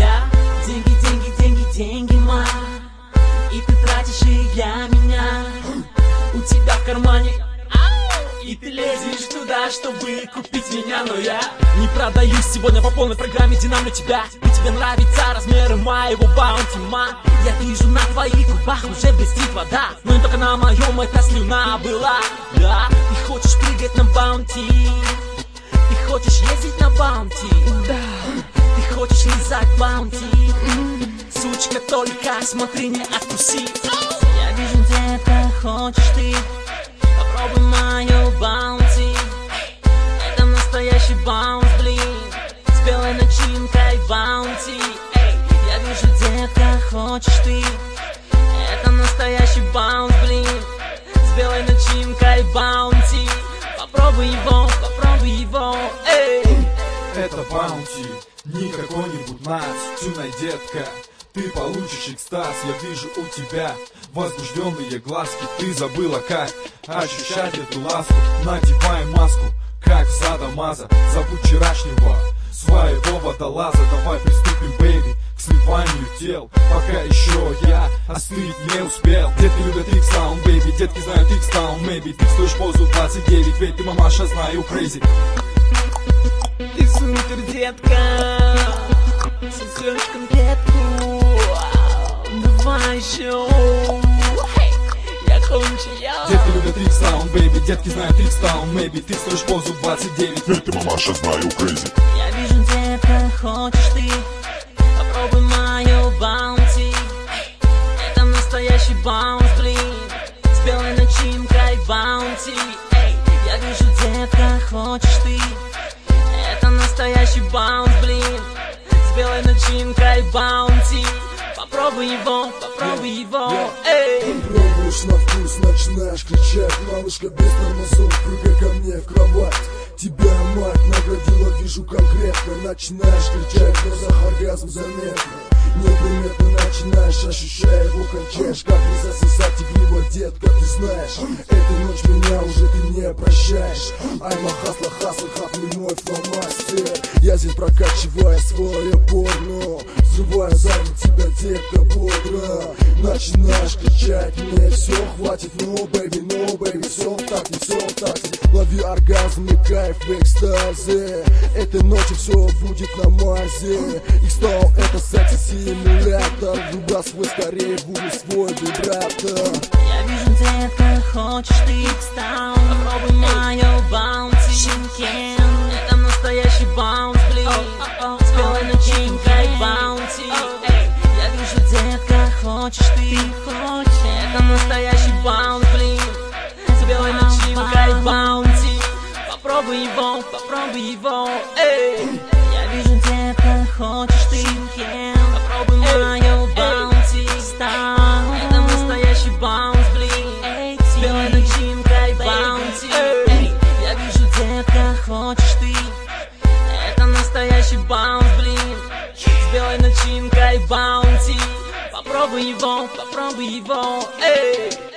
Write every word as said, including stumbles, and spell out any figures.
я. Деньги, деньги, деньги, деньги, ма. И ты тратишь их для меня. У тебя в кармане, и ты лезешь туда, чтобы купить меня. Но я не продаюсь сегодня по полной программе, динамлю тебя. И тебе нравятся размеры моего баунти, ма. Я вижу на твоих губах уже блестит вода, но не только на моем эта слюна была. Да, ты хочешь прыгать на баунти, ты хочешь ездить на баунти, да. Ты хочешь лизать баунти, сучка, только смотри, не откуси. Я вижу, детка, хочешь ты, попробуй мою баунти. Это настоящий баунс, блин, с белой начинкой баунти. Эй, я вижу, детка, хочешь ты, это настоящий баунс, блин, с белой начинкой баунти. Попробуй его, попробуй его, эй. Это баунти, не какой-нибудь нац, чуная детка. Ты получишь экстаз, я вижу у тебя возбужденные глазки. Ты забыла, как ощущать эту ласку. Надевай маску, как садомаза. Забудь вчерашнего своего водолаза. Давай приступим, бэйби, к сливанию тел, пока еще я остыть не успел. Детки любят икстаун, бэйби, детки знают икстаун, мэйби. Ты стоишь позу двадцать девять, ведь ты мамаша, знаю, crazy. Ты супер, детка, сосешь конфетку, давай еще, hey, я кончу, я. Детки любят икстаун, бэйби, детки знают икстаун, мэйби. Ты стоишь позу двадцать девять, ведь ты мамаша, знаю, crazy. Я вижу, детка, хочешь ты, попробуй мою баунти. Это настоящий баунс, блин, с белой начинкой баунти. Эй, я вижу, детка, хочешь ты, это настоящий баунс, блин, с белой начинкой баунти. Попробуй его, попробуй его, эй. Пробуешь на вкус, начинаешь кричать. Малышка без тормозов, прыгай ко мне в кровать. Тебя мать наградила, вижу конкретно. Начинаешь кричать, в глазах оргазм заметно. Неприметно начинаешь, ощущая его, кончаешь. Как не засосать игриво, детка, ты знаешь. Эту ночь меня уже ты не прощаешь. Айма хасла, хасла, хапни мой фломастер. Я здесь прокачиваю свое порно, взрываю сзади тебя, детка, бодро. Начинаешь кричать, мне все хватит, no baby, no baby, все так, не все так. Лови оргазм и кайф в экстазе. Этой ночью все будет на мазе. Икстаун — это секс-симулятор. Выбрасывай скорее в угол свой вибратор. Я вижу, детка, хочешь ты икстаун, попробуй мою баунти. Шинкен, это настоящий баунс, блин, с белой начинкой баунти. Эй, я вижу, детка, хочешь ты, хочешь, это настоящий баунс, блин, с белой начинкой баунти. Попробуй его, попробуй его, эй. Я вижу, детка, хочешь ты, попробуй мою баунти. Это настоящий баунс, блин, с белой начинкой баунти. Эй, я вижу, детка, хочешь ты, это настоящий баунс, блин, с белой начинкой баунти. Попробуй его, попробуй его, эй.